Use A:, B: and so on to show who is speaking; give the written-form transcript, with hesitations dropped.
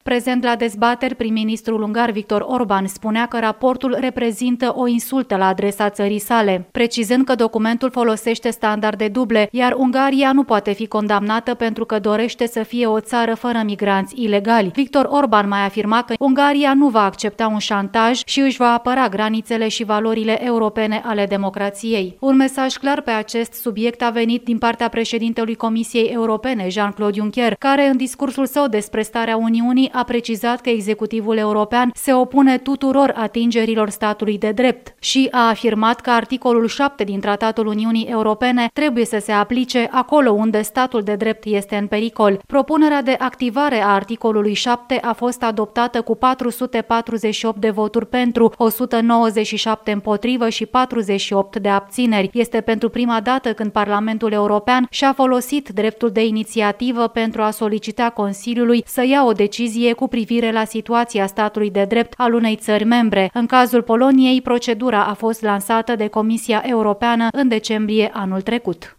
A: Prezent la dezbateri, prim-ministrul ungar Viktor Orban spunea că raportul reprezintă o insultă la adresa țării sale, precizând că documentul folosește standarde duble, iar Ungaria nu poate fi condamnată pentru că dorește să fie o țară fără migranți ilegali. Viktor Orban mai afirma că Ungaria nu va accepta un șantaj și își va apăra granițele și valorile europene ale democrației. Un mesaj clar pe acest subiect a venit din partea președintelui Comisiei Europene, Jean-Claude Juncker, care în discursul său despre starea Uniunii a precizat că executivul european se opune tuturor atingerilor statului de drept și a afirmat că articolul 7 din Tratatul Uniunii Europene trebuie să se aplice acolo unde statul de drept este în pericol. Propunerea de activare a articolului 7 a fost adoptată cu 448 de voturi pentru, 197 împotrivă și 48 de abțineri. Este pentru prima dată când Parlamentul European și-a folosit dreptul de inițiativă pentru a solicita Consiliului să ia o decizie cu privire la situația statului de drept al unei țări membre. În cazul Poloniei, procedura a fost lansată de Comisia Europeană în decembrie anul trecut.